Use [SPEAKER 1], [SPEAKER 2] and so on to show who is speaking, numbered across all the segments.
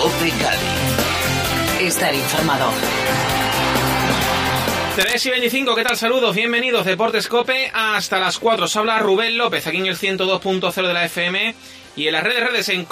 [SPEAKER 1] COPE Cádiz. Estar informado.
[SPEAKER 2] 3:25, ¿qué tal? Saludos, bienvenidos, Deportes COPE, hasta las 4. Os habla Rubén López, aquí en el 102.0 de la FM y en las redes en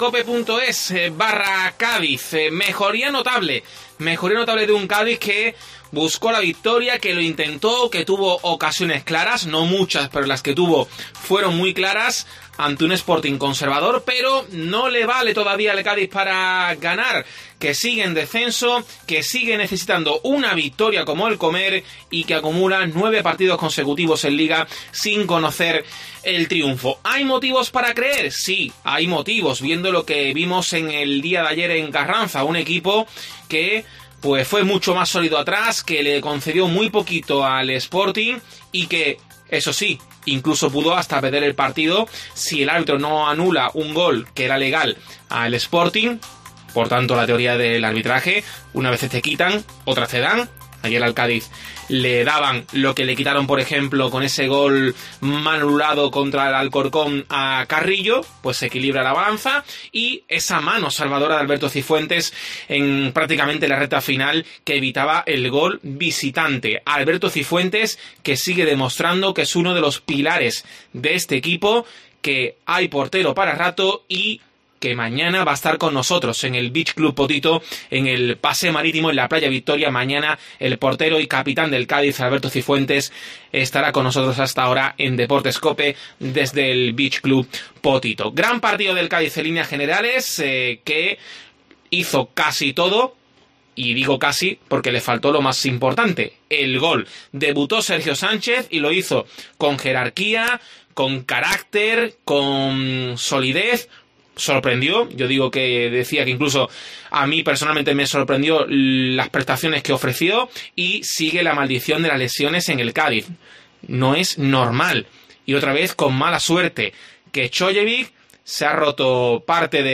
[SPEAKER 2] cope.es/Cádiz. Mejoría notable de un Cádiz que buscó la victoria, que lo intentó, que tuvo ocasiones claras, no muchas, pero las que tuvo fueron muy claras, ante un Sporting conservador, pero no le vale todavía al Cádiz para ganar, que sigue en descenso, que sigue necesitando una victoria como el Comer y que acumula 9 partidos consecutivos en Liga sin conocer el triunfo. ¿Hay motivos para creer? Sí, hay motivos, viendo lo que vimos en el día de ayer en Carranza, un equipo que pues fue mucho más sólido atrás, que le concedió muy poquito al Sporting y que, eso sí, incluso pudo hasta perder el partido si el árbitro no anula un gol que era legal al Sporting. Por tanto, la teoría del arbitraje, una vez te quitan, otra te dan. Ayer al Cádiz le daban lo que le quitaron, por ejemplo, con ese gol mal anulado contra el Alcorcón a Carrillo, pues se equilibra la balanza, y esa mano salvadora de Alberto Cifuentes en prácticamente la recta final que evitaba el gol visitante. Alberto Cifuentes, que sigue demostrando que es uno de los pilares de este equipo, que hay portero para rato y que mañana va a estar con nosotros en el Beach Club Potito, en el Paseo Marítimo, en la Playa Victoria. Mañana el portero y capitán del Cádiz, Alberto Cifuentes, estará con nosotros hasta ahora en Deportes COPE desde el Beach Club Potito. Gran partido del Cádiz en líneas generales, que hizo casi todo. Y digo casi porque le faltó lo más importante, el gol. Debutó Sergio Sánchez y lo hizo con jerarquía, con carácter, con solidez. Sorprendió, yo digo que decía que incluso a mí personalmente me sorprendió las prestaciones que ofreció, y sigue la maldición de las lesiones en el Cádiz. No es normal. Y otra vez con mala suerte, que Čojević se ha roto parte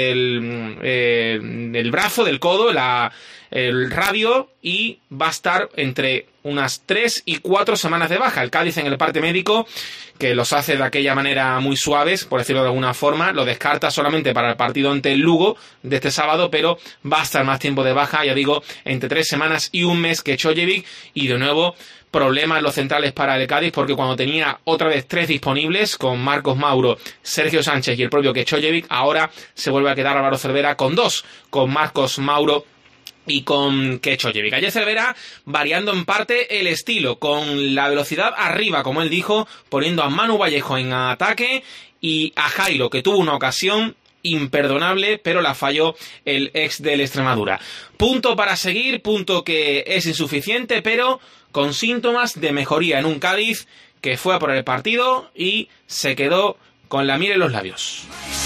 [SPEAKER 2] del brazo, del codo, el radio, y va a estar entre unas 3 y 4 semanas de baja. El Cádiz en el parte médico, que los hace de aquella manera muy suaves, por decirlo de alguna forma, lo descarta solamente para el partido ante el Lugo de este sábado, pero va a estar más tiempo de baja, ya digo, entre 3 semanas y un mes que Čojević, y de nuevo problemas en los centrales para el Cádiz, porque cuando tenía otra vez 3 disponibles, con Marcos Mauro, Sergio Sánchez y el propio Čojević, ahora se vuelve a quedar Álvaro Cervera con 2, con Marcos Mauro y con Čojević. Ayer Cervera variando en parte el estilo, con la velocidad arriba, como él dijo, poniendo a Manu Vallejo en ataque y a Jairo, que tuvo una ocasión imperdonable, pero la falló el ex del Extremadura. Punto para seguir, punto que es insuficiente, pero con síntomas de mejoría en un Cádiz que fue a por el partido y se quedó con la miel en los labios.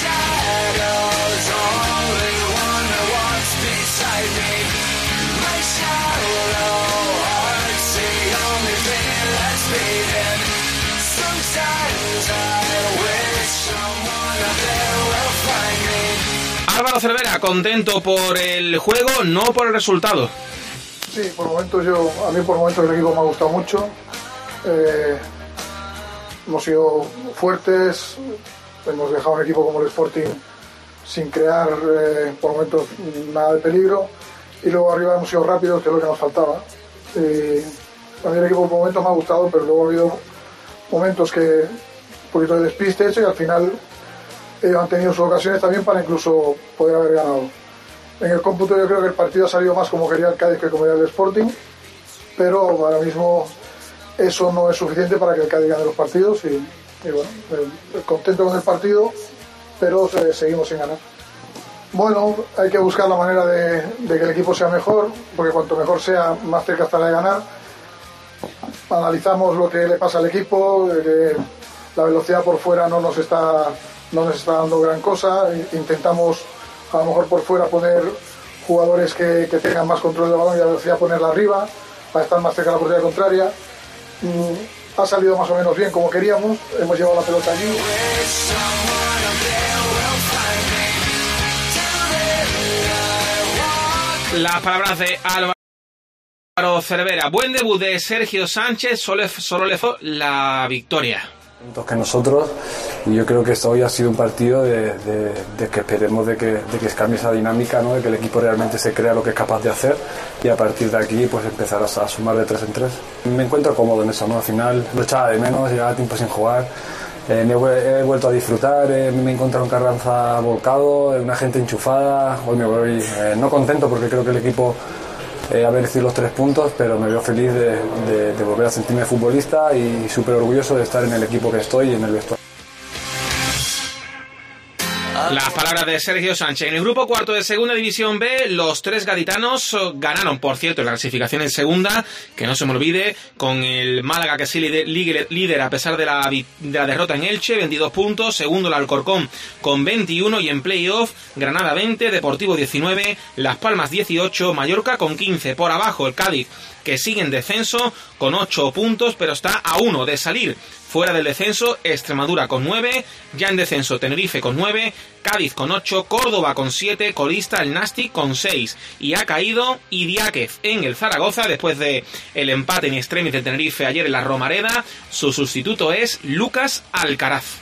[SPEAKER 2] Álvaro Cervera, contento por el juego, no por el resultado.
[SPEAKER 3] Sí, por momentos a mí por momentos el equipo me ha gustado mucho. Hemos sido fuertes, hemos dejado un equipo como el Sporting sin crear por momentos nada de peligro, y luego arriba hemos sido rápidos, que es lo que nos faltaba. A mí el equipo por momentos me ha gustado, pero luego ha habido momentos que un poquito de despiste hecho, y al final han tenido sus ocasiones también para incluso poder haber ganado. En el cómputo yo creo que el partido ha salido más como quería el Cádiz que como quería el Sporting, pero ahora mismo eso no es suficiente para que el Cádiz gane los partidos, y bueno, contento con el partido, pero seguimos sin ganar. Bueno, hay que buscar la manera de que el equipo sea mejor, porque cuanto mejor sea, más cerca estará de ganar. Analizamos lo que le pasa al equipo, que la velocidad por fuera no nos está dando gran cosa. Intentamos a lo mejor por fuera poner jugadores que tengan más control del balón y la velocidad ponerla arriba para estar más cerca de la portería contraria. Ha salido más o menos bien como queríamos, hemos llevado la pelota allí.
[SPEAKER 2] Las palabras de Álvaro Cervera. Buen debut de Sergio Sánchez, solo le fue la victoria.
[SPEAKER 4] Que nosotros Y yo creo que esto hoy ha sido un partido de que esperemos de que cambie esa dinámica, ¿no? De que el equipo realmente se crea lo que es capaz de hacer y a partir de aquí pues empezar a sumar de 3 en 3. Me encuentro cómodo en eso, ¿no? Al final lo echaba de menos, llevaba tiempo sin jugar. He vuelto a disfrutar, me he encontrado en Carranza volcado, una gente enchufada. Hoy me voy no contento porque creo que el equipo ha merecido los 3 puntos, pero me veo feliz de volver a sentirme futbolista y súper orgulloso de estar en el equipo que estoy y en el vestuario.
[SPEAKER 2] Las palabras de Sergio Sánchez. En el grupo cuarto de Segunda División B, los 3 gaditanos ganaron, por cierto, la clasificación en segunda, que no se me olvide, con el Málaga, que sí líder a pesar de la derrota en Elche, 22 puntos, segundo el Alcorcón con 21 y en playoff, Granada 20, Deportivo 19, Las Palmas 18, Mallorca con 15, por abajo el Cádiz, que sigue en descenso con 8 puntos, pero está a 1 de salir. Fuera del descenso, Extremadura con 9, ya en descenso Tenerife con 9, Cádiz con 8, Córdoba con 7, colista el Nastic con 6 y ha caído Idiáquez en el Zaragoza después de el empate en extremis del Tenerife ayer en la Romareda. Su sustituto es Lucas Alcaraz.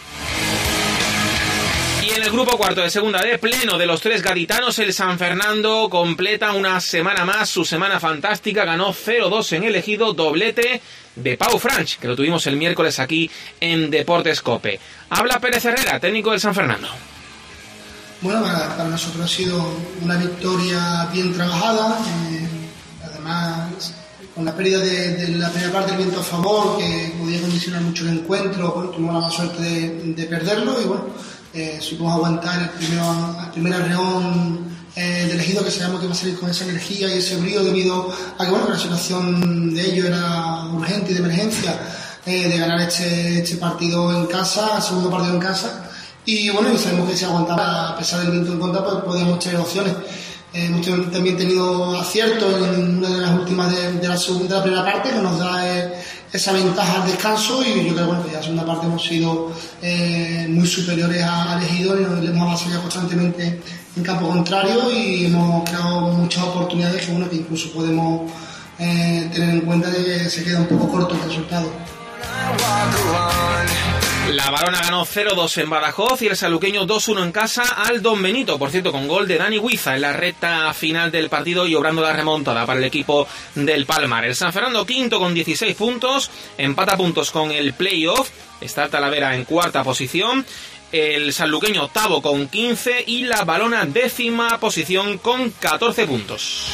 [SPEAKER 2] Y en el grupo cuarto de Segunda D, pleno de los 3 gaditanos, el San Fernando completa una semana más su semana fantástica, ganó 0-2 en el Ejido, doblete de Pau Franch, que lo tuvimos el miércoles aquí en Deportes Cope. Habla Pérez Herrera, técnico del San Fernando.
[SPEAKER 5] Bueno, para nosotros ha sido una victoria bien trabajada, además con la pérdida de la primera parte del viento a favor, que podía condicionar mucho el encuentro, bueno, tuvimos la mala suerte de perderlo y bueno, supimos aguantar el primer arreón del Ejido, que sabíamos que iba a salir con esa energía y ese brío debido a que bueno, la situación de ellos era urgente y de emergencia, de ganar este partido en casa, el segundo partido en casa, y bueno, y sabemos que si aguantaba a pesar del viento en contra pues podíamos tener opciones. Hemos también tenido aciertos en una de las últimas de la primera parte, que nos da esa ventaja al descanso, y yo creo bueno, que ya en la segunda parte hemos sido muy superiores al Ejido y le hemos avasallado constantemente en campo contrario y hemos creado muchas oportunidades que, bueno, que incluso podemos tener en cuenta de que se queda un poco corto el resultado.
[SPEAKER 2] La Barona ganó 0-2 en Badajoz y el saluqueño 2-1 en casa al Don Benito, por cierto, con gol de Dani Huiza en la recta final del partido y obrando la remontada para el equipo del Palmar. El San Fernando quinto con 16 puntos, empata puntos con el playoff, está Talavera en cuarta posición, el sanluqueño octavo con 15 y la Barona décima posición con 14 puntos.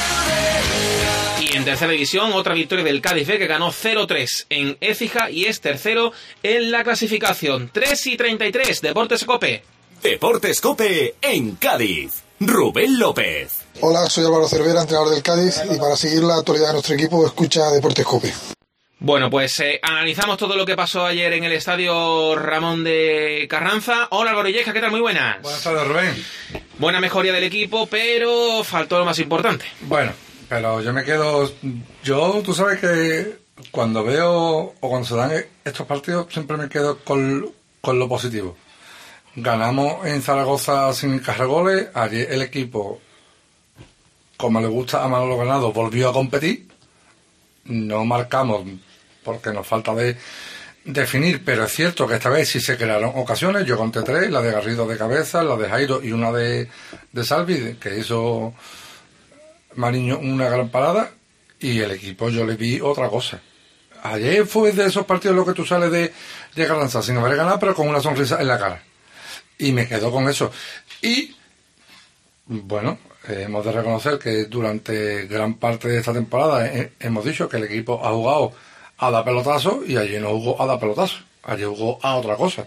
[SPEAKER 2] Y en tercera división, otra victoria del Cádiz B, que ganó 0-3 en Écija y es tercero en la clasificación. 3-33, Deportes Cope.
[SPEAKER 6] Deportes Cope en Cádiz. Rubén López.
[SPEAKER 3] Hola, soy Álvaro Cervera, entrenador del Cádiz, y para seguir la actualidad de nuestro equipo, escucha Deportes Cope.
[SPEAKER 2] Bueno, pues analizamos todo lo que pasó ayer en el estadio Ramón de Carranza. Hola, Álvaro Illesca, ¿qué tal? Muy buenas.
[SPEAKER 7] Buenas tardes, Rubén.
[SPEAKER 2] Buena mejoría del equipo, pero faltó lo más importante.
[SPEAKER 7] Bueno, pero yo me quedo... Tú sabes que cuando veo o cuando se dan estos partidos siempre me quedo con lo positivo. Ganamos en Zaragoza sin encajar goles. Ayer el equipo, como le gusta a Manolo Ganado, volvió a competir. No marcamos porque nos falta de definir, pero es cierto que esta vez sí se crearon ocasiones. Yo conté 3, la de Garrido de cabeza, la de Jairo y una de Salvi, que hizo Mariño una gran parada, y el equipo yo le vi otra cosa. Ayer fue de esos partidos lo que tú sales de Carranza sin haber ganado, pero con una sonrisa en la cara, y me quedo con eso. Y bueno, hemos de reconocer que durante gran parte de esta temporada hemos dicho que el equipo ha jugado a dar pelotazo, y ayer no jugó a dar pelotazo, ayer jugó a otra cosa.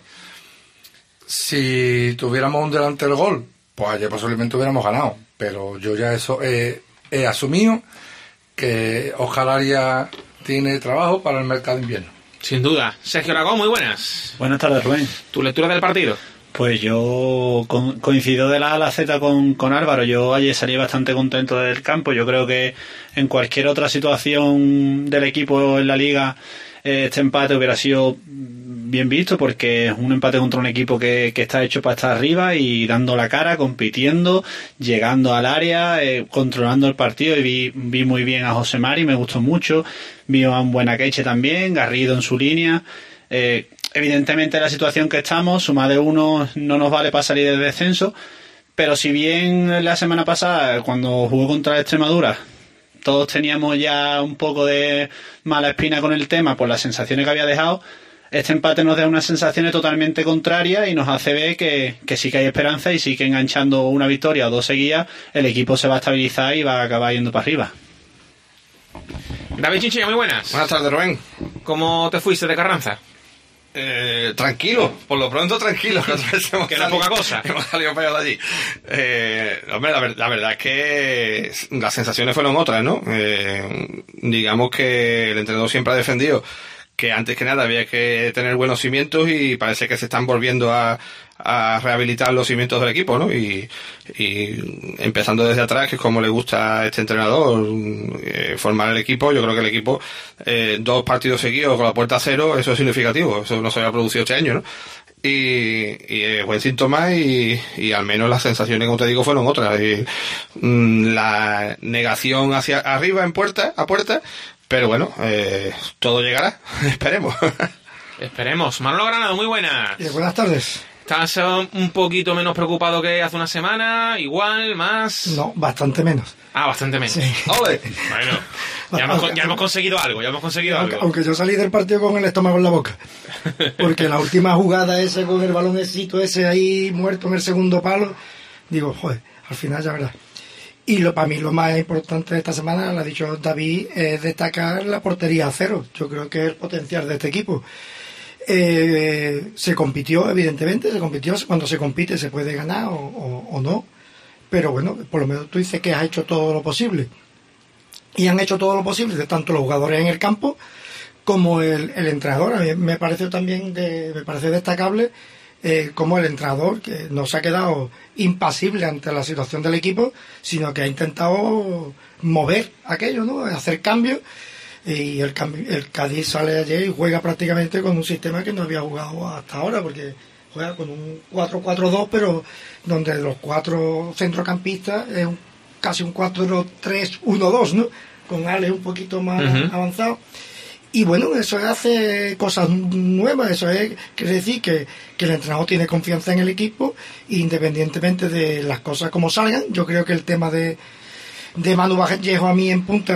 [SPEAKER 7] Si tuviéramos un delantero gol, pues ayer posiblemente hubiéramos ganado, pero yo ya eso he asumido, que Oscar Arias tiene trabajo para el mercado de invierno.
[SPEAKER 2] Sin duda. Sergio Aragón, muy buenas.
[SPEAKER 8] Buenas tardes, Rubén.
[SPEAKER 2] ¿Tu lectura del partido?
[SPEAKER 8] Pues yo coincido de la A a la Z con Álvaro. Yo ayer salí bastante contento del campo. Yo creo que en cualquier otra situación del equipo en la liga, este empate hubiera sido bien visto, porque es un empate contra un equipo que está hecho para estar arriba y dando la cara, compitiendo, llegando al área, controlando el partido. Y vi muy bien a José Mari, me gustó mucho. Vi a un buen Akeche también, Garrido en su línea. evidentemente la situación que estamos, suma de 1 no nos vale para salir del descenso, pero si bien la semana pasada, cuando jugó contra Extremadura, todos teníamos ya un poco de mala espina con el tema por las sensaciones que había dejado, este empate nos da unas sensaciones totalmente contrarias y nos hace ver que sí que hay esperanza y sí que enganchando una victoria o 2 seguidas el equipo se va a estabilizar y va a acabar yendo para arriba.
[SPEAKER 2] David Chinchilla, muy buenas.
[SPEAKER 9] Buenas tardes, Rubén.
[SPEAKER 2] ¿Cómo te fuiste de Carranza?
[SPEAKER 9] Tranquilo, por lo pronto tranquilo.
[SPEAKER 2] Que no es poca cosa.
[SPEAKER 9] Hemos salido para allí. Hombre, la verdad es que las sensaciones fueron otras, ¿no? Digamos que el entrenador siempre ha defendido que antes que nada había que tener buenos cimientos y parece que se están volviendo a rehabilitar los cimientos del equipo, ¿no? Y empezando desde atrás, que es como le gusta a este entrenador formar el equipo. Yo creo que el equipo 2 partidos seguidos con la puerta a 0, eso es significativo, eso no se había producido este año, ¿no? Y es buen síntoma y al menos las sensaciones, como te digo, fueron otras. Y la negación hacia arriba a puerta, pero bueno, todo llegará, esperemos.
[SPEAKER 2] Esperemos. Manolo Granado, muy buenas.
[SPEAKER 10] Buenas tardes.
[SPEAKER 2] ¿Estás un poquito menos preocupado que hace una semana? ¿Igual? ¿Más?
[SPEAKER 10] No, bastante menos.
[SPEAKER 2] Ah, bastante menos.
[SPEAKER 10] Sí.
[SPEAKER 2] ¡Ole! Bueno, ya hemos conseguido algo,
[SPEAKER 10] Aunque yo salí del partido con el estómago en la boca. Porque la última jugada esa con el balonecito ese ahí muerto en el segundo palo, digo, joder, al final ya verás. Y para mí lo más importante de esta semana, lo ha dicho David, es destacar la portería a 0. Yo creo que es el potencial de este equipo. Se compitió, evidentemente, cuando se compite se puede ganar o no, pero bueno, por lo menos tú dices que has hecho todo lo posible, y han hecho todo lo posible, de tanto los jugadores en el campo como el entrenador. A mí me parece también me parece destacable como el entrenador, que no se ha quedado impasible ante la situación del equipo, sino que ha intentado mover aquello, ¿no? Hacer cambios. Y el Cádiz sale ayer y juega prácticamente con un sistema que no había jugado hasta ahora, porque juega con un 4-4-2, pero donde los 4 centrocampistas es casi un 4-3-1-2, ¿no? Con Ale un poquito más avanzado. Y bueno, eso hace cosas nuevas, quiere decir que el entrenador tiene confianza en el equipo, independientemente de las cosas como salgan. Yo creo que el tema de Manu Vallejo a mí en punta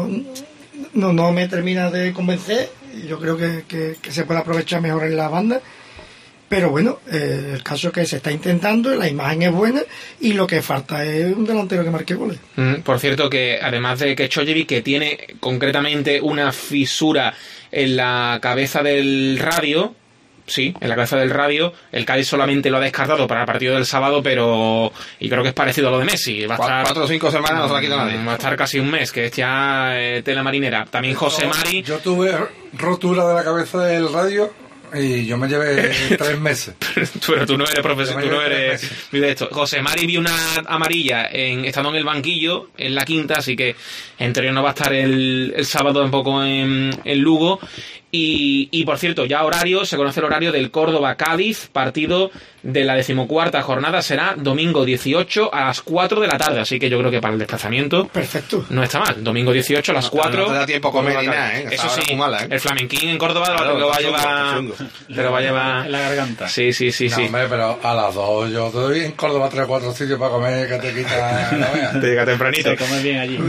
[SPEAKER 10] no me termina de convencer. Yo creo que se puede aprovechar mejor en la banda, pero bueno, el caso es que se está intentando, la imagen es buena y lo que falta es un delantero que marque goles.
[SPEAKER 2] Por cierto, que además de que Chojevic, que tiene concretamente una fisura en la cabeza del radio, sí, en la cabeza del radio, el Cádiz solamente lo ha descartado para el partido del sábado, pero y creo que es parecido a lo de Messi. Va a estar
[SPEAKER 9] 4 o 5 semanas, no se la quita nadie.
[SPEAKER 2] Va a estar casi un mes, que es ya tela marinera. También José Mari.
[SPEAKER 7] Yo tuve rotura de la cabeza del radio y yo me llevé 3 meses.
[SPEAKER 2] Pero tú no eres profesor, tú no eres de esto. José Mari vio una amarilla estando en el banquillo, en la quinta, así que en teoría no va a estar el sábado tampoco en Lugo. Y por cierto, ya se conoce el horario del Córdoba-Cádiz, partido de la 14ª jornada, será domingo 18 a las 4 de la tarde, así que yo creo que para el desplazamiento
[SPEAKER 10] perfecto,
[SPEAKER 2] no está mal. Domingo 18 a las 4.
[SPEAKER 9] No te da tiempo a comer ni nada,
[SPEAKER 2] Eso sí,
[SPEAKER 9] mala,
[SPEAKER 2] el flamenquín en Córdoba lo va a llevar
[SPEAKER 8] en la garganta.
[SPEAKER 2] Sí.
[SPEAKER 7] No, hombre, pero a las 2 yo te doy en Córdoba 3 o 4 sitios para comer, que te quita la vea.
[SPEAKER 2] Te llega tempranito.
[SPEAKER 8] Se come bien allí.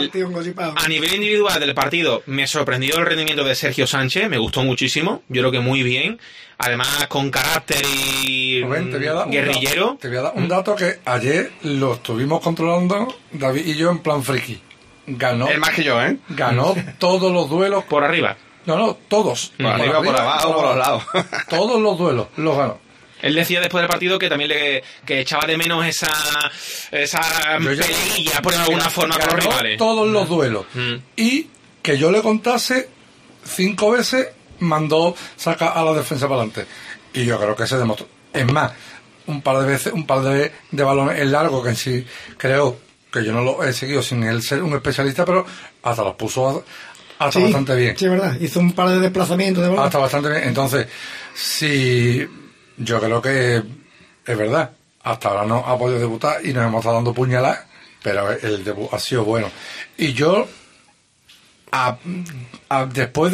[SPEAKER 2] A nivel individual del partido, me sorprendió el rendimiento de Sergio Sánchez, me gustó muchísimo, yo creo que muy bien. Además, con carácter y guerrillero.
[SPEAKER 7] Te voy a dar un dato que ayer lo estuvimos controlando David y yo en plan friki. Ganó.
[SPEAKER 9] El más que yo, ¿eh?
[SPEAKER 7] Ganó todos los duelos.
[SPEAKER 2] Por arriba.
[SPEAKER 7] No, todos.
[SPEAKER 9] Por arriba, por abajo, por los lados.
[SPEAKER 7] Todos los duelos los ganó.
[SPEAKER 2] Él decía después del partido que también que echaba de menos esa peleilla, por alguna forma, con los rivales.
[SPEAKER 7] Todos los duelos. Y que yo le contase 5 veces, mandó saca a la defensa para adelante. Y yo creo que se demostró. Es más, un par de balones en largo, que en sí creo que yo no lo he seguido sin él ser un especialista, pero hasta los puso bastante bien.
[SPEAKER 10] Sí, es verdad. Hizo un par de desplazamientos de balón.
[SPEAKER 7] Hasta bastante bien. Entonces, sí, yo creo que es verdad. Hasta ahora no ha podido debutar y nos hemos estado dando puñaladas, pero el debut ha sido bueno. Y yo Después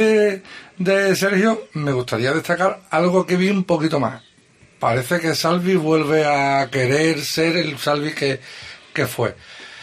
[SPEAKER 7] de Sergio, me gustaría destacar algo que vi un poquito más. Parece que Salvi vuelve a querer ser el Salvi que fue.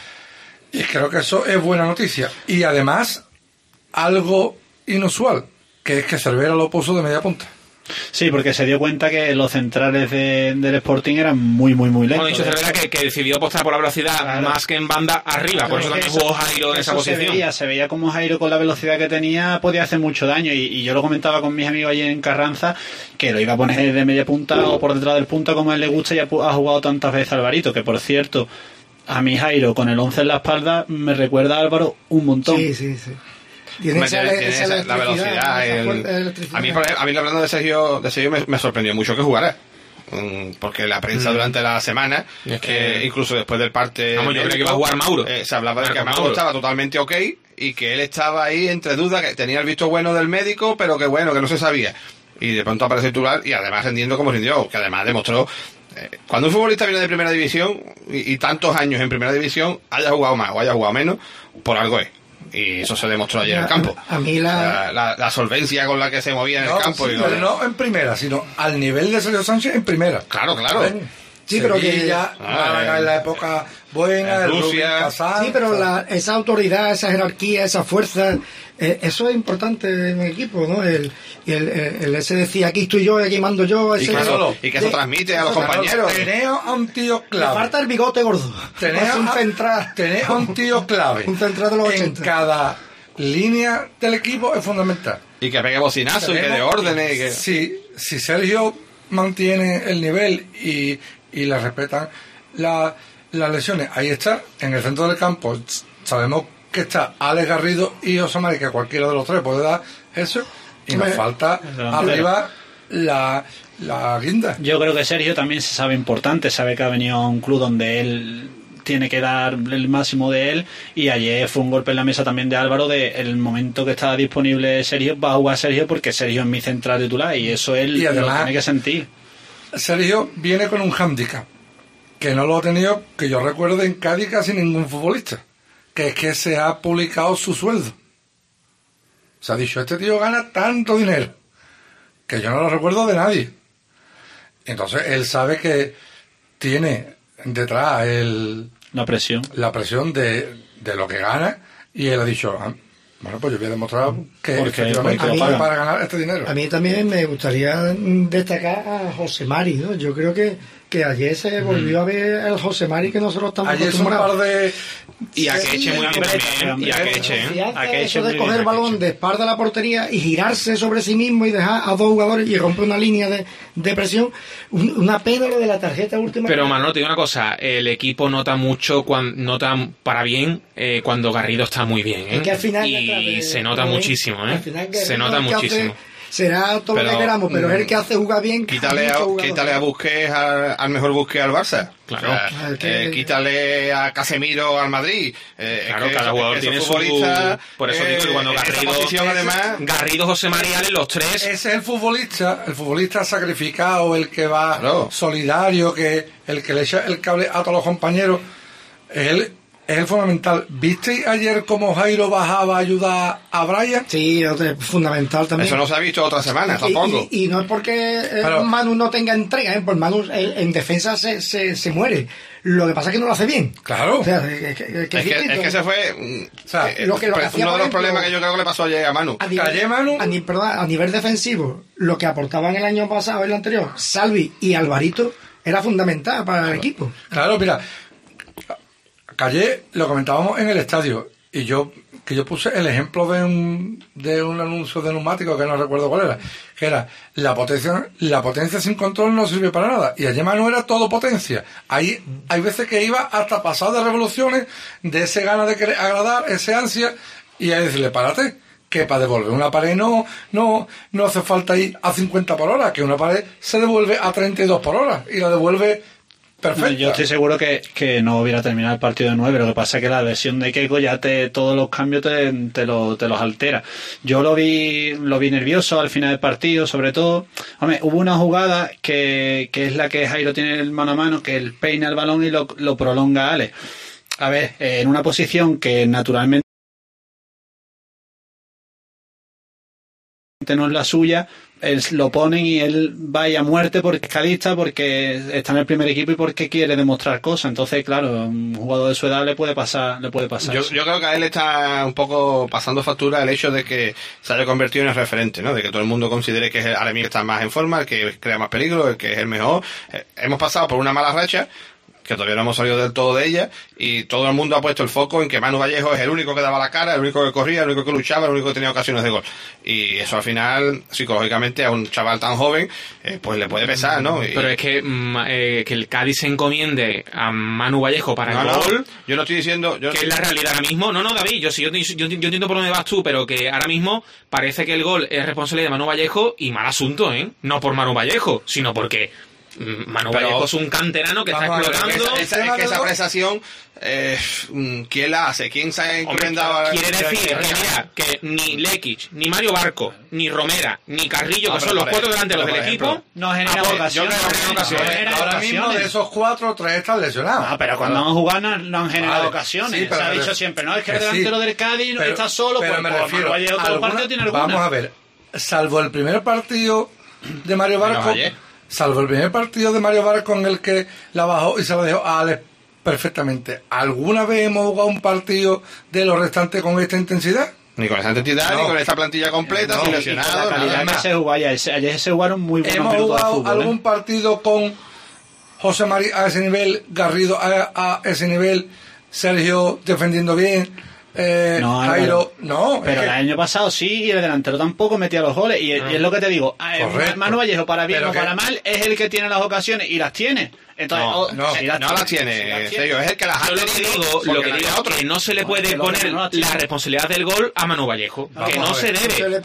[SPEAKER 7] Y creo que eso es buena noticia. Y además, algo inusual, que es que Cervera lo puso de media punta.
[SPEAKER 8] Sí, porque se dio cuenta que los centrales del Sporting eran muy lentos.
[SPEAKER 2] Bueno, dicho Cervera que decidió apostar por la velocidad, claro, más que en banda arriba, por eso también jugó Jairo en esa posición.
[SPEAKER 8] Se veía como Jairo con la velocidad que tenía podía hacer mucho daño, y yo lo comentaba con mis amigos allí en Carranza, que lo iba a poner de media punta o por detrás del punta como a él le gusta, y ha jugado tantas veces Alvarito, que por cierto, a mi Jairo con el 11 en la espalda me recuerda a Álvaro un montón.
[SPEAKER 10] Sí. Tiene
[SPEAKER 9] la velocidad. A mí hablando de Sergio me sorprendió mucho que jugara. Porque la prensa durante la semana, incluso después del parte,
[SPEAKER 2] yo creo que iba a jugar Mauro.
[SPEAKER 9] Se hablaba de que Mauro estaba totalmente ok y que él estaba ahí entre dudas, que tenía el visto bueno del médico, pero que bueno, que no se sabía. Y de pronto aparece titular y además rindiendo como rindió, que además demostró. Cuando un futbolista viene de primera división y tantos años en primera división, haya jugado más o haya jugado menos, por algo es. Y eso se demostró ayer en el campo.
[SPEAKER 10] A mí
[SPEAKER 9] la solvencia con la que se movía en el campo.
[SPEAKER 7] Sí, pero no en primera, sino al nivel de Sergio Sánchez en primera.
[SPEAKER 9] Claro.
[SPEAKER 10] Sí, pero que
[SPEAKER 7] ya en la época buena,
[SPEAKER 9] en Rusia.
[SPEAKER 10] Sí, pero esa autoridad, esa jerarquía, esa fuerza, eso es importante en el equipo, ¿no? El ese decía, aquí estoy yo, aquí mando yo.
[SPEAKER 9] Y que eso transmite a los compañeros.
[SPEAKER 7] Tenés a un tío clave.
[SPEAKER 10] Le falta el bigote gordo.
[SPEAKER 7] Tenés a un tío clave.
[SPEAKER 10] Un central de los 80.
[SPEAKER 7] En cada línea del equipo es fundamental.
[SPEAKER 9] Y que pegue bocinazo y que dé órdenes. Que...
[SPEAKER 7] Si Sergio mantiene el nivel y le respetan las lesiones, ahí está, en el centro del campo. Sabemos que está Alex Garrido y Osamari, que cualquiera de los tres puede dar eso, y nos falta arriba la guinda.
[SPEAKER 8] Yo creo que Sergio también se sabe importante, sabe que ha venido a un club donde él tiene que dar el máximo de él, y ayer fue un golpe en la mesa también de Álvaro de el momento que estaba disponible Sergio, va a jugar Sergio porque Sergio es mi central titular, y eso él
[SPEAKER 7] y además,
[SPEAKER 8] lo tiene que sentir.
[SPEAKER 7] Sergio viene con un hándicap que no lo ha tenido, que yo recuerdo, en Cádiz casi ningún futbolista, que es que se ha publicado su sueldo. Se ha dicho, este tío gana tanto dinero, que yo no lo recuerdo de nadie. Entonces él sabe que tiene detrás la presión de lo que gana, y él ha dicho, bueno, pues yo voy a demostrar que efectivamente para ganar este dinero.
[SPEAKER 10] A mí también me gustaría destacar a José Mari, ¿no? Yo creo que ayer se volvió a ver el José Mari que nosotros estamos acostumbrados.
[SPEAKER 2] Y a que eche muy bien también. Y a que eche.
[SPEAKER 10] Eso de coger el balón de espalda a la portería y girarse sobre sí mismo y dejar a dos jugadores y romper una línea de presión. Una pena lo de la tarjeta última.
[SPEAKER 2] Pero Manolo, te digo una cosa, el equipo nota mucho, nota para bien cuando Garrido está muy bien, ¿eh?
[SPEAKER 10] Es que al final
[SPEAKER 2] y se nota muchísimo, ¿eh? Se nota muchísimo.
[SPEAKER 10] Será todo lo que queramos, pero es el que hace jugar bien.
[SPEAKER 9] Quítale a Busquets al mejor Busquets al Barça.
[SPEAKER 2] Claro.
[SPEAKER 9] Quítale a Casemiro al Madrid.
[SPEAKER 2] Claro, cada jugador tiene su... Por eso digo que cuando Garrido, José María, los tres...
[SPEAKER 7] Ese es el futbolista sacrificado, el que va solidario, el que le echa el cable a todos los compañeros. Es el fundamental. ¿Viste ayer cómo Jairo bajaba a ayudar a Brian?
[SPEAKER 10] Sí, es fundamental también.
[SPEAKER 9] Eso no se ha visto otra semana, tampoco.
[SPEAKER 10] Y no es porque Manu no tenga entrega, pues Manu en defensa se muere. Lo que pasa es que no lo hace bien.
[SPEAKER 7] Claro.
[SPEAKER 10] O sea,
[SPEAKER 9] es que ese fue
[SPEAKER 10] lo que hacía,
[SPEAKER 9] uno de los
[SPEAKER 10] ejemplo,
[SPEAKER 9] problemas que yo creo que le pasó ayer a Manu.
[SPEAKER 10] A nivel defensivo, lo que aportaban el año pasado, el anterior, Salvi y Alvarito, era fundamental para el equipo.
[SPEAKER 7] Claro, mira, ayer lo comentábamos en el estadio, y yo puse el ejemplo de un anuncio de neumático que no recuerdo cuál era, que era la potencia sin control no sirve para nada, y ayer Manu era todo potencia. Hay veces que iba hasta pasado de revoluciones, de ese gana de querer agradar, ese ansia, y a decirle, párate, que para devolver una pared no hace falta ir a 50 por hora, que una pared se devuelve a 32 por hora y la devuelve perfecto.
[SPEAKER 8] Yo estoy seguro que no hubiera terminado el partido de 9. Lo que pasa es que la versión de Keiko ya todos los cambios te los altera. Yo lo vi nervioso al final del partido, sobre todo. Hombre, hubo una jugada que es la que Jairo tiene el mano a mano, que él peina el balón y lo prolonga a Alex. A ver, en una posición que naturalmente realmente no es la suya, él lo ponen y él va a muerte porque es cadista, porque está en el primer equipo y porque quiere demostrar cosas. Entonces, claro, a un jugador de su edad le puede pasar
[SPEAKER 9] yo creo que a él está un poco pasando factura el hecho de que se haya convertido en el referente, ¿no? De que todo el mundo considere que es el ahora mismo está más en forma, el que crea más peligro, el que es el mejor. Hemos pasado por una mala racha que todavía no hemos salido del todo de ella, y todo el mundo ha puesto el foco en que Manu Vallejo es el único que daba la cara, el único que corría, el único que luchaba, el único que tenía ocasiones de gol. Y eso al final, psicológicamente, a un chaval tan joven, pues le puede pesar, ¿no?
[SPEAKER 2] Pero es que el Cádiz se encomiende a Manu Vallejo para el gol...
[SPEAKER 9] Yo no estoy diciendo...
[SPEAKER 2] que es la realidad ahora mismo. No, David, yo entiendo por dónde vas tú, pero que ahora mismo parece que el gol es responsabilidad de Manu Vallejo, y mal asunto, ¿eh? No por Manu Vallejo, sino porque... Manu Vallejo es un canterano que está explotando.
[SPEAKER 9] Esa prestación, ¿quién la hace? ¿Quién se ha encomendado?
[SPEAKER 2] Quiere decir que ni Lekic, ni Mario Barco, ni Romera, ni Carrillo, que son los 4 delanteros del equipo,
[SPEAKER 8] no generan ocasiones.
[SPEAKER 7] Ahora mismo de esos 4, 3 están lesionados.
[SPEAKER 8] Pero cuando han jugado no han generado ocasiones. Se ha dicho siempre, no, es que el delantero del Cádiz está solo,
[SPEAKER 7] pero me refiero,
[SPEAKER 8] Manu Vallejo todo el partido tiene alguna.
[SPEAKER 7] Vamos a ver, salvo el primer partido de Mario Barco... Salvo el primer partido de Mario Barco en el que la bajó y se la dejó a Alex perfectamente. ¿Alguna vez hemos jugado un partido de los restantes con esta intensidad?
[SPEAKER 9] Ni con esa intensidad, ni con esta plantilla completa, sin lesionados.
[SPEAKER 8] La calidad que se jugó ayer se jugaron muy buenos
[SPEAKER 7] minutos
[SPEAKER 8] de fútbol.
[SPEAKER 7] ¿Hemos jugado algún partido con José María a ese nivel, Garrido a ese nivel, Sergio defendiendo bien? Jairo, no.
[SPEAKER 8] Pero el año pasado sí, y el delantero tampoco metía los goles. Y es lo que te digo, Manu Vallejo, para bien o para mal, es el que tiene las ocasiones, y las tiene. Entonces,
[SPEAKER 9] no las tiene, serio, es el que las ha tenido.
[SPEAKER 2] Lo que digo es que no se le puede poner la responsabilidad del gol a Manu Vallejo, que no se debe.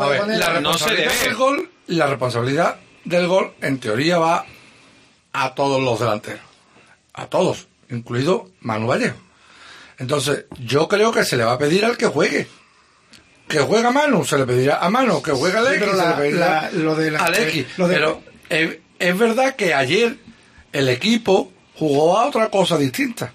[SPEAKER 7] La responsabilidad del gol, en teoría, va a todos los delanteros, a todos, incluido Manu Vallejo. Entonces, yo creo que se le va a pedir al que juegue. Que juega Manu, se le pedirá a Manu. Que juega Lecky, se le pedirá a Lecky. Pero es verdad que ayer el equipo jugó a otra cosa distinta.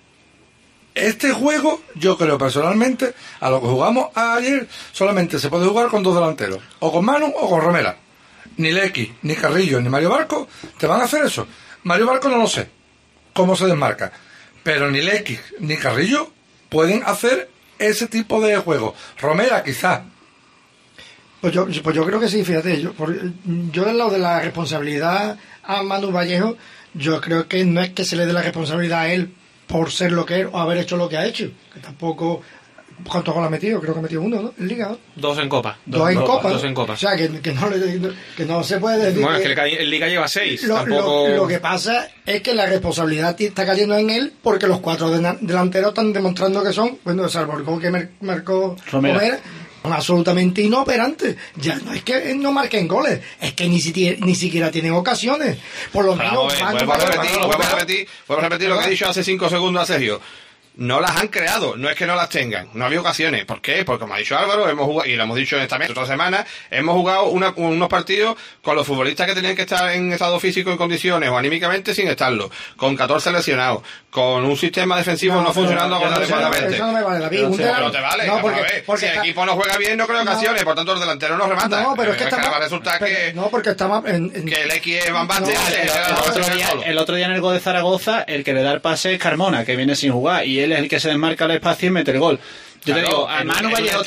[SPEAKER 7] Este juego, yo creo personalmente, a lo que jugamos ayer, solamente se puede jugar con 2 delanteros. O con Manu o con Romera. Ni Lecky, ni Carrillo, ni Mario Barco te van a hacer eso. Mario Barco no lo sé cómo se desmarca. Pero ni Lecky ni Carrillo pueden hacer ese tipo de juego. Romera, quizás.
[SPEAKER 10] Pues yo creo que sí, fíjate. Yo del lado de la responsabilidad a Manu Vallejo, yo creo que no es que se le dé la responsabilidad a él por ser lo que es o haber hecho lo que ha hecho. Que tampoco... ¿Cuántos goles ha metido? Creo que ha metido 1, ¿no? En Liga, ¿no?
[SPEAKER 2] 2 en Copa.
[SPEAKER 10] 2 en Copa.
[SPEAKER 2] 2 en Copa.
[SPEAKER 10] O sea, que no se puede decir...
[SPEAKER 2] Bueno, es que el Liga lleva 6.
[SPEAKER 10] Lo que pasa es que la responsabilidad está cayendo en él porque los 4 delanteros están demostrando que son, bueno, salvo el gol que marcó Romera, son absolutamente inoperantes. Ya no es que no marquen goles, es que ni siquiera tienen ocasiones. Por lo menos...
[SPEAKER 9] Vuelvo a repetir lo que he dicho hace 5 segundos a Sergio. No las han creado, no es que no las tengan, no había ocasiones. ¿Por qué? Porque como ha dicho Álvaro, hemos jugado, y lo hemos dicho en esta otra semana, hemos jugado unos partidos con los futbolistas que tenían que estar en estado físico en condiciones o anímicamente sin estarlo, con 14 lesionados, con un sistema defensivo no funcionando adecuadamente.
[SPEAKER 10] Eso no me vale, David.
[SPEAKER 9] No te vale, porque si el equipo no juega bien no crea ocasiones, por tanto el delantero no remata.
[SPEAKER 10] No, pero es que
[SPEAKER 9] va a resultar que el X es bambante.
[SPEAKER 8] El otro día en el gol de Zaragoza, el que le da el pase es Carmona, que viene sin jugar, y él es el que se desmarca el espacio y mete el gol. Yo te digo, a Manu Vallejo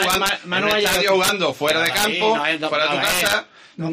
[SPEAKER 9] jugando fuera de campo, fuera de tu casa. Yo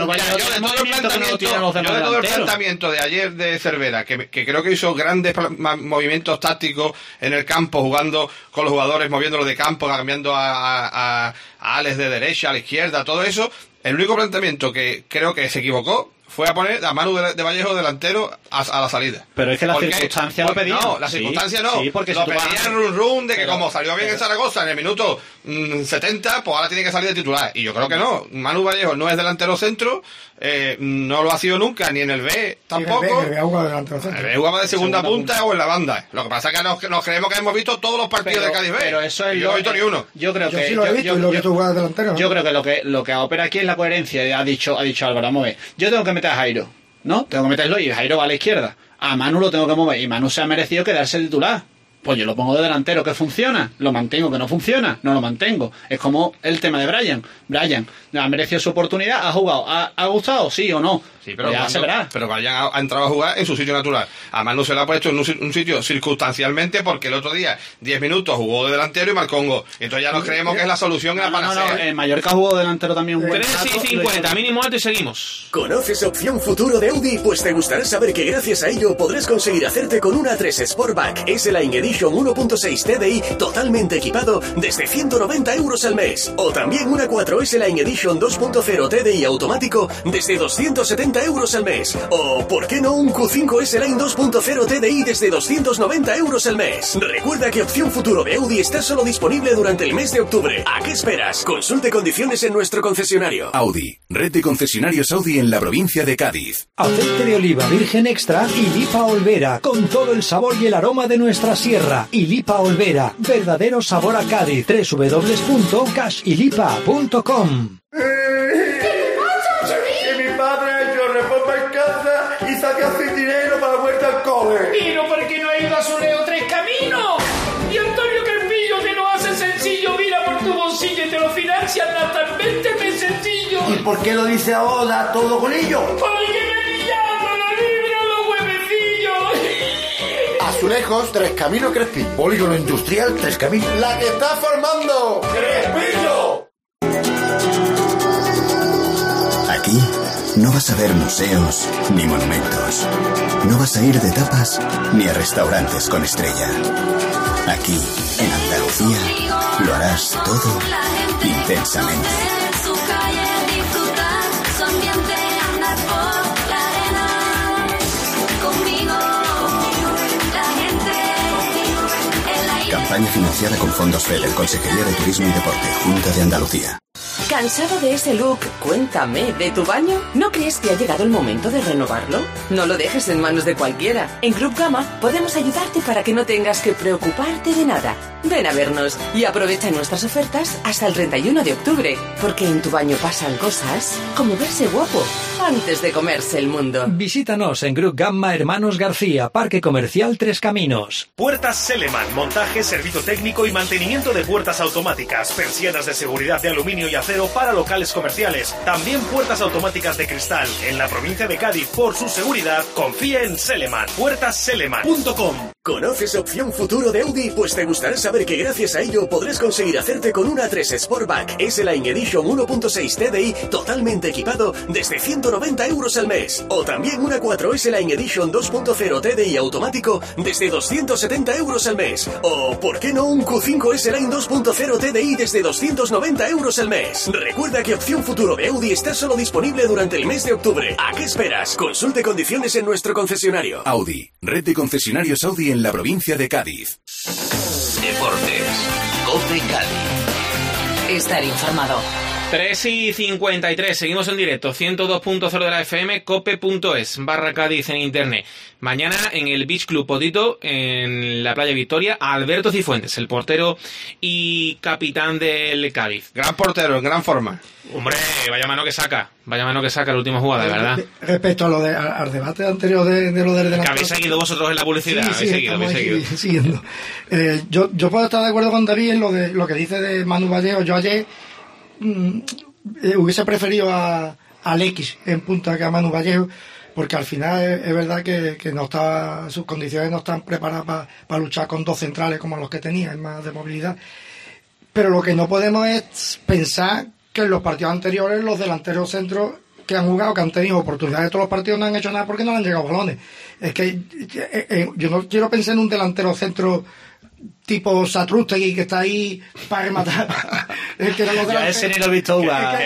[SPEAKER 9] de todo el planteamiento de ayer de Cervera, que creo que hizo grandes movimientos tácticos en el campo, jugando con los jugadores, moviéndolo de campo, cambiando a Alex de derecha a la izquierda, todo eso. El único planteamiento que creo que se equivocó fue a poner a Manu de Vallejo delantero a la salida.
[SPEAKER 8] Pero es que las circunstancias lo pedían.
[SPEAKER 9] No, las circunstancias no.
[SPEAKER 8] Sí, porque
[SPEAKER 9] lo pedían run de que como salió bien en Zaragoza en el minuto 70, pues ahora tiene que salir de titular. Y yo creo que no. Manu Vallejo no es delantero centro, no lo ha sido nunca, ni en el B tampoco.
[SPEAKER 10] El B jugaba delantero centro.
[SPEAKER 9] El B jugaba de segunda punta o en la banda. Lo que pasa es que nos creemos que hemos visto todos los partidos de Cádiz B.
[SPEAKER 8] Pero eso es
[SPEAKER 9] yo no he visto ni uno.
[SPEAKER 8] Yo creo que
[SPEAKER 10] sí lo he visto, y lo que tú juegas delantero.
[SPEAKER 8] Yo creo que lo que opera aquí es la coherencia. Ha dicho Álvaro, vamos a ver. Yo tengo que meter a Jairo, ¿no? Tengo que meterlo y Jairo va a la izquierda. A Manu lo tengo que mover y Manu se ha merecido quedarse titular. pues yo lo pongo de delantero, que funciona, lo mantengo, que no funciona, no lo mantengo. Es como el tema de Brian. Brian ha merecido su oportunidad, ha jugado, ¿ha gustado? Sí o no.
[SPEAKER 9] Sí, pero
[SPEAKER 8] ya se verá.
[SPEAKER 9] Pero Brian ha entrado a jugar en su sitio natural. Además no se lo ha puesto en un sitio circunstancialmente, porque el otro día 10 minutos jugó de delantero y marcó un gol. Entonces ya nos creemos que es la solución y la panacea.
[SPEAKER 8] No, en Mallorca jugó de delantero también.
[SPEAKER 2] 3:50, mínimo alto y seguimos.
[SPEAKER 6] ¿Conoces Opción Futuro de Audi? Pues te gustará saber que gracias a ello podrás conseguir hacerte con una A3 Sportback S-Line Edition 1.6 TDI totalmente equipado desde 190 euros al mes. O también una 4 S-Line Edition 2.0 TDI automático desde 270 euros al mes. O, ¿por qué no un Q5 S-Line 2.0 TDI desde 290 euros al mes? Recuerda que Opción Futuro de Audi está solo disponible durante el mes de octubre. ¿A qué esperas? Consulte condiciones en nuestro concesionario.
[SPEAKER 11] Audi, red de concesionarios Audi en la provincia de Cádiz.
[SPEAKER 12] Aceite de oliva virgen extra y Lipa Olvera, con todo el sabor y el aroma de nuestra sierra. Y Lipa Olvera, verdadero sabor a Cádiz. www.cashilipa.com.
[SPEAKER 13] Que mi padre ha hecho reforma en casa y saque así dinero para la vuelta al cole.
[SPEAKER 14] Pero ¿por qué no ha ido a su Leo Tres Caminos? Y Antonio Carpillo te lo hace sencillo, mira por tu bolsillo y te lo financian hasta en 20 meses sencillo.
[SPEAKER 13] ¿Y por qué lo dice ahora todo con ello?
[SPEAKER 14] Porque me pillaron la libra los huevecillos.
[SPEAKER 13] Azulejos Tres Caminos Crespillo. Polígono Industrial Tres Caminos. La que está formando Crespillo.
[SPEAKER 11] Aquí no vas a ver museos ni monumentos. No vas a ir de tapas ni a restaurantes con estrella. Aquí, en Andalucía, lo harás todo intensamente. Campaña financiada con fondos FEDER, Consejería de Turismo y Deporte, Junta de Andalucía.
[SPEAKER 15] ¿Cansado de ese look? Cuéntame, ¿de tu baño? ¿No crees que ha llegado el momento de renovarlo? No lo dejes en manos de cualquiera. En Club Gama podemos ayudarte para que no tengas que preocuparte de nada. Ven a vernos y aprovecha nuestras ofertas hasta el 31 de octubre, porque en tu baño pasan cosas como verse guapo antes de comerse el mundo.
[SPEAKER 12] Visítanos en Club Gamma Hermanos García, Parque Comercial Tres Caminos.
[SPEAKER 16] Puertas Seleman, montaje, servicio técnico y mantenimiento de puertas automáticas, persianas de seguridad de aluminio y acero para locales comerciales, también puertas automáticas de cristal. En la provincia de Cádiz, por su seguridad, confía en Seleman. Puertasseleman.com.
[SPEAKER 6] ¿Conoces Opción Futuro de Audi? Pues te gustará saber que gracias a ello podrás conseguir hacerte con una A3 Sportback S-Line Edition 1.6 TDI totalmente equipado desde 190 euros al mes. O también una 4 S-Line Edition 2.0 TDI automático desde 270 euros al mes. O, ¿por qué no un Q5 S-Line 2.0 TDI desde 290 euros al mes? Recuerda que Opción Futuro de Audi está solo disponible durante el mes de octubre. ¿A qué esperas? Consulte condiciones en nuestro concesionario.
[SPEAKER 11] Audi, red de concesionarios Audi en la provincia de Cádiz.
[SPEAKER 1] Deportes. COPE Cádiz. Estar informado.
[SPEAKER 2] 3:53, seguimos en directo, 102.0 de la FM, cope.es/Cádiz en internet. Mañana en el Beach Club Potito, en la Playa Victoria, Alberto Cifuentes, el portero y capitán del Cádiz.
[SPEAKER 9] Gran portero, en gran forma.
[SPEAKER 2] Hombre, vaya mano que saca la última jugada, de verdad.
[SPEAKER 10] Respecto a lo al debate anterior de lo del delantero.
[SPEAKER 2] Que habéis seguido vosotros en la publicidad,
[SPEAKER 10] sí,
[SPEAKER 2] habéis seguido.
[SPEAKER 10] Siguiendo. Yo puedo estar de acuerdo con David en lo que dice de Manu Vallejo. Yo ayer hubiese preferido a X en punta que a Manu Vallejo, porque al final es verdad que no está, sus condiciones no están preparadas para luchar con dos centrales como los que tenía, en más de movilidad. Pero lo que no podemos es pensar que en los partidos anteriores los delanteros centros que han jugado, que han tenido oportunidades de todos los partidos, no han hecho nada porque no le han llegado balones. Es que yo no quiero pensar en un delantero centro tipo Satrústegui que está ahí para rematar. Es que
[SPEAKER 8] ya ese ni lo he visto jugar.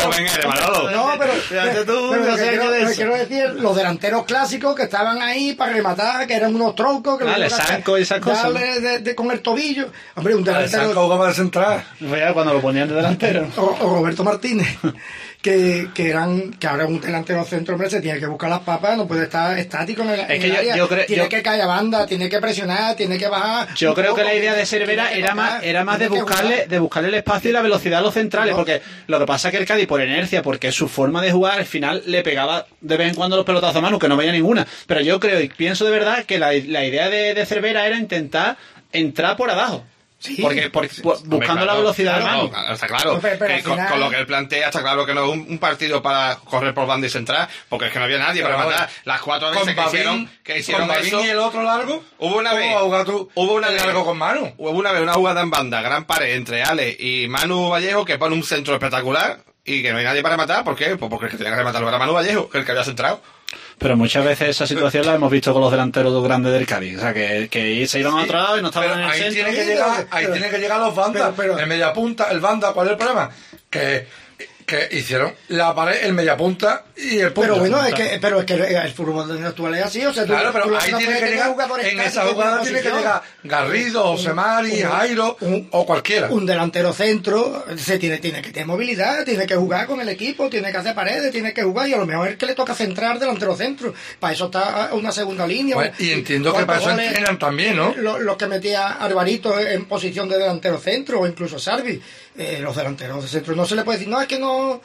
[SPEAKER 10] Quiero decir, los delanteros clásicos que estaban ahí para rematar, que eran unos troncos, que
[SPEAKER 8] Sanco y esas cosas.
[SPEAKER 10] Con el tobillo. Hombre, un delantero.
[SPEAKER 7] Sanco como de central.
[SPEAKER 8] Cuando lo ponían de delantero.
[SPEAKER 10] O Roberto Martínez. Que ahora un delantero centro, hombre, se tiene que buscar las papas, no puede estar estático en el área. Tiene que caer a banda, tiene que presionar, tiene que bajar.
[SPEAKER 8] Yo creo que la idea de Cervera era más de buscarle el espacio y la velocidad a los centrales, porque lo que pasa es que el Cádiz, por inercia, porque su forma de jugar, al final le pegaba de vez en cuando los pelotazos a Manu, que no veía ninguna. Pero yo creo y pienso de verdad que la idea de Cervera era intentar entrar por abajo.
[SPEAKER 10] Sí.
[SPEAKER 8] Porque buscando la velocidad de Manu.
[SPEAKER 9] Está claro.
[SPEAKER 10] Pero
[SPEAKER 9] que
[SPEAKER 10] al final-
[SPEAKER 9] con lo que él plantea, está claro que no es un partido para correr por banda y centrar, porque es que no había nadie para matar. Las 4 veces que hicieron
[SPEAKER 7] con
[SPEAKER 9] eso.
[SPEAKER 7] Babín y el otro largo.
[SPEAKER 9] Hubo una vez.
[SPEAKER 7] Hubo una vez largo con Manu.
[SPEAKER 9] Hubo una vez una jugada en banda, gran pared entre Ale y Manu Vallejo, que pone un centro espectacular y que no hay nadie para matar. ¿Por qué? Pues porque el que tenía que rematarlo era Manu Vallejo, el que había centrado.
[SPEAKER 8] Pero muchas veces esa situación la hemos visto con los delanteros grandes del Cádiz. O sea, que se iban a otro lado y no estaban
[SPEAKER 7] Pero
[SPEAKER 8] en el
[SPEAKER 7] ahí
[SPEAKER 8] centro.
[SPEAKER 7] tienen que llegar los bandas. El mediapunta, el banda, ¿cuál es el problema? Que hicieron la pared, el mediapunta y el punta.
[SPEAKER 10] Pero bueno, es que el fútbol actual es así, o sea,
[SPEAKER 7] claro, pero
[SPEAKER 10] tú
[SPEAKER 7] ahí
[SPEAKER 10] no
[SPEAKER 7] tiene
[SPEAKER 10] puedes
[SPEAKER 7] que
[SPEAKER 10] tener
[SPEAKER 7] llegar,
[SPEAKER 10] jugadores
[SPEAKER 7] en esa
[SPEAKER 10] tácticos de
[SPEAKER 7] jugada tiene que
[SPEAKER 10] posición.
[SPEAKER 7] llegar Garrido, Osemari, Jairo o cualquiera.
[SPEAKER 10] Un delantero centro tiene que tener movilidad, tiene que jugar con el equipo, tiene que hacer paredes, tiene que jugar, y a lo mejor es que le toca centrar delantero centro. Para eso está una segunda línea.
[SPEAKER 7] Bueno, y entiendo que para eso entrenan también, ¿no?
[SPEAKER 10] Los que metía Alvarito en posición de delantero centro, o incluso Sarvi. Los delanteros de centro no se le puede decir, no, es que no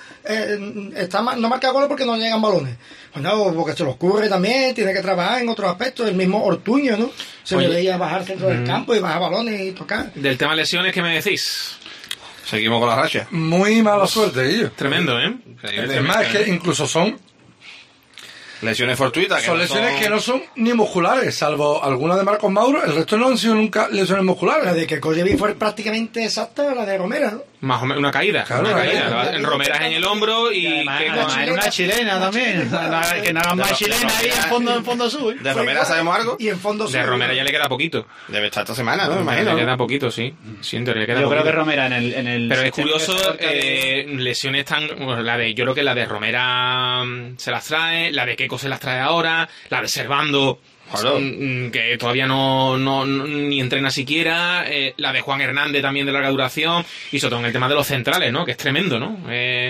[SPEAKER 10] no marca goles porque no llegan balones. Pues no, porque se le ocurre también, tiene que trabajar en otros aspectos. El mismo Ortuño, ¿no? Se le veía bajar centro del campo y bajar balones y tocar.
[SPEAKER 2] Del tema lesiones, ¿qué me decís?
[SPEAKER 9] Seguimos con la racha.
[SPEAKER 7] Muy mala suerte, ellos.
[SPEAKER 2] Tremendo, ¿eh?
[SPEAKER 7] Es más, es que incluso son
[SPEAKER 9] lesiones fortuitas.
[SPEAKER 7] Son lesiones que no son ni musculares, salvo alguna de Marcos Mauro. El resto no han sido nunca lesiones musculares.
[SPEAKER 10] La de que Kojevi fue prácticamente exacta a la de Romera, ¿no?
[SPEAKER 2] Más o menos una caída.
[SPEAKER 7] Claro,
[SPEAKER 2] una
[SPEAKER 7] una
[SPEAKER 2] caída.
[SPEAKER 7] caída.
[SPEAKER 2] En Romera es en el hombro y
[SPEAKER 8] Además, era una chilena también. Que nada más chilena ahí en fondo sur.
[SPEAKER 9] ¿De Romera sabemos algo?
[SPEAKER 10] Y en fondo sur.
[SPEAKER 2] De Romera ya le queda poquito.
[SPEAKER 9] Debe estar esta semana, ¿no?
[SPEAKER 2] Le
[SPEAKER 9] Imagino.
[SPEAKER 2] queda poquito, sí. Sí, en teoría le queda
[SPEAKER 8] Yo creo
[SPEAKER 2] poquito.
[SPEAKER 8] que Romera en el
[SPEAKER 2] Pero es curioso, lesiones tan... Bueno, yo creo que la de Romera se las trae, la de Keco se las trae ahora, la de Servando...
[SPEAKER 9] Claro.
[SPEAKER 2] Que todavía no ni entrena siquiera, la de Juan Hernández también de larga duración, y sobre todo en el tema de los centrales, ¿no? Que es tremendo, ¿no?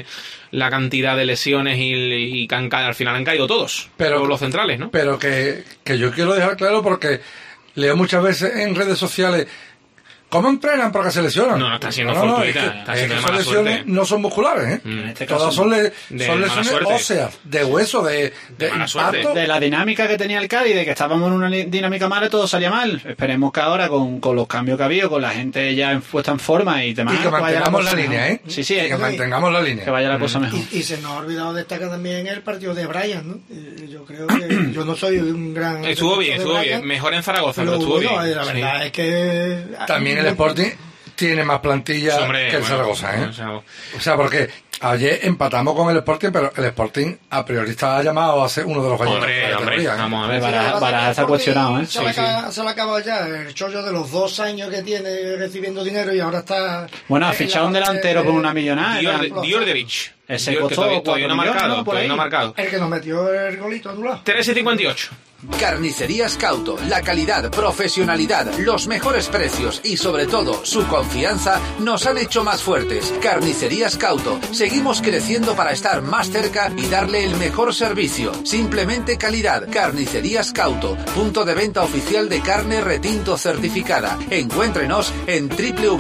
[SPEAKER 2] La cantidad de lesiones y que al final han caído todos, los centrales, ¿no?
[SPEAKER 7] Pero que yo quiero dejar claro, porque leo muchas veces en redes sociales, ¿cómo entrenan para que se lesionan?
[SPEAKER 2] No, está siendo fortuita,
[SPEAKER 7] es que,
[SPEAKER 2] está siendo de
[SPEAKER 7] esas
[SPEAKER 2] mala
[SPEAKER 7] lesiones
[SPEAKER 2] suerte.
[SPEAKER 7] no son musculares, ¿eh?
[SPEAKER 8] En este caso
[SPEAKER 7] Todas son
[SPEAKER 2] mala
[SPEAKER 7] lesiones
[SPEAKER 2] suerte.
[SPEAKER 7] óseas, de hueso, de
[SPEAKER 2] mala
[SPEAKER 7] impacto.
[SPEAKER 2] suerte.
[SPEAKER 8] de la dinámica que tenía el Cádiz, de que estábamos en una dinámica mala y todo salía mal. Esperemos que ahora con los cambios que ha habido, con la gente ya puesta en forma y demás,
[SPEAKER 7] Y que
[SPEAKER 8] vaya
[SPEAKER 7] mantengamos la
[SPEAKER 8] cosa
[SPEAKER 7] línea,
[SPEAKER 8] mejor.
[SPEAKER 7] ¿eh?
[SPEAKER 8] Sí, sí,
[SPEAKER 7] que mantengamos la línea.
[SPEAKER 8] que vaya la cosa mejor.
[SPEAKER 10] Y se nos ha olvidado destacar también el partido de Brian, ¿no? Yo creo que yo no soy un gran...
[SPEAKER 2] Estuvo bien,
[SPEAKER 10] defensor de Brian,
[SPEAKER 2] mejor en Zaragoza, pero estuvo
[SPEAKER 10] bueno,
[SPEAKER 2] bien.
[SPEAKER 10] la
[SPEAKER 2] Sí.
[SPEAKER 10] verdad es que...
[SPEAKER 7] También el Sporting tiene más plantilla
[SPEAKER 2] Sí, hombre,
[SPEAKER 7] que el
[SPEAKER 2] bueno,
[SPEAKER 7] Zaragoza, ¿eh?
[SPEAKER 2] o
[SPEAKER 7] O sea, porque ayer empatamos con el Sporting, pero el Sporting a priori estaba llamado a ser uno de los gallos
[SPEAKER 2] Hombre,
[SPEAKER 7] de la categoría, ¿eh?
[SPEAKER 2] vamos a ver.
[SPEAKER 8] Baraja está cuestionado, ¿eh?
[SPEAKER 10] Se le ha acabado ya el chollo de los 2 años que tiene recibiendo dinero y ahora está...
[SPEAKER 8] Bueno, ha fichado un delantero por una millonada.
[SPEAKER 2] Diordevich.
[SPEAKER 8] Ese
[SPEAKER 2] Que
[SPEAKER 8] costó
[SPEAKER 2] todavía no ha
[SPEAKER 8] 4
[SPEAKER 2] marcado,
[SPEAKER 8] millones, ¿no? Por
[SPEAKER 2] todavía
[SPEAKER 8] ahí.
[SPEAKER 2] no ha marcado.
[SPEAKER 10] El que nos metió el golito anulado.
[SPEAKER 2] 13.58.
[SPEAKER 17] Carnicerías Cauto, la calidad, profesionalidad, los mejores precios y sobre todo su confianza nos han hecho más fuertes. Carnicerías Cauto, seguimos creciendo para estar más cerca y darle el mejor servicio. Simplemente calidad. Carnicerías Cauto, punto de venta oficial de carne retinto certificada. Encuéntrenos en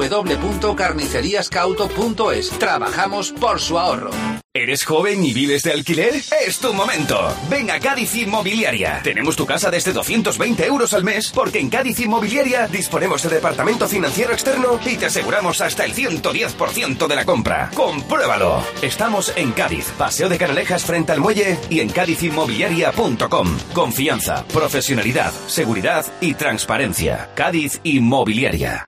[SPEAKER 17] www.carniceriascauto.es. Trabajamos por su ahorro.
[SPEAKER 18] ¿Eres joven y vives de alquiler? ¡Es tu momento! Ven a Cádiz Inmobiliaria. Tenemos tu casa desde 220 euros al mes, porque en Cádiz Inmobiliaria disponemos de departamento financiero externo y te aseguramos hasta el 110% de la compra. ¡Compruébalo! Estamos en Cádiz, Paseo de Canalejas frente al muelle y en cádizinmobiliaria.com. Confianza, profesionalidad, seguridad y transparencia. Cádiz Inmobiliaria.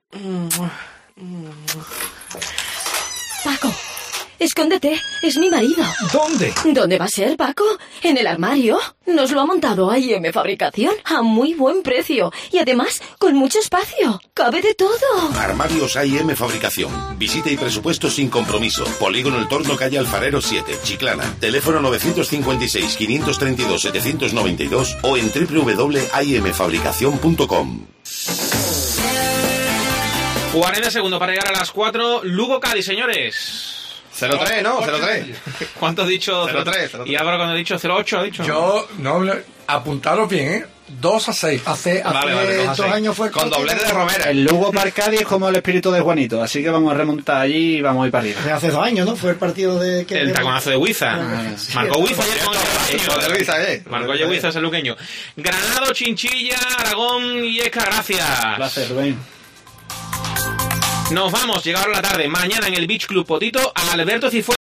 [SPEAKER 19] Paco, escóndete, es mi marido.
[SPEAKER 12] ¿Dónde?
[SPEAKER 19] ¿Dónde va a ser, Paco? ¿En el armario? Nos lo ha montado A&M Fabricación a muy buen precio y además con mucho espacio. Cabe de todo.
[SPEAKER 20] Armarios A&M Fabricación. Visita y presupuesto sin compromiso. Polígono El Torno, calle Alfarero 7, Chiclana. Teléfono 956-532-792 o en www.amfabricacion.com.
[SPEAKER 2] 40 segundos para llegar a las 4. Lugo-Cádiz, señores.
[SPEAKER 9] 0-3, ¿no? 0-3.
[SPEAKER 2] ¿Cuánto has dicho?
[SPEAKER 9] 0-3.
[SPEAKER 2] Y Álvaro, cuando ha dicho 0-8, ha dicho.
[SPEAKER 7] Yo, no, apuntaros bien, ¿eh? 2-6.
[SPEAKER 10] Hace
[SPEAKER 2] Vale,
[SPEAKER 10] 2 años fue...
[SPEAKER 9] Con doblete de Romera.
[SPEAKER 8] El Lugo para el Cádiz es como el espíritu de Juanito, así que vamos a remontar allí y vamos a ir para arriba.
[SPEAKER 10] Hace 2 años, ¿no? Fue el partido de...
[SPEAKER 2] El taconazo de Huiza.
[SPEAKER 10] Sí,
[SPEAKER 2] Marcó Huiza.
[SPEAKER 9] Marcó
[SPEAKER 2] Huiza, es el luqueño. Granado, Chinchilla, Aragón y Esca, gracias.
[SPEAKER 8] Placer, Rubén.
[SPEAKER 2] Nos vamos, llegaron la tarde. Mañana en el Beach Club Potito, a Alberto Cifuentes.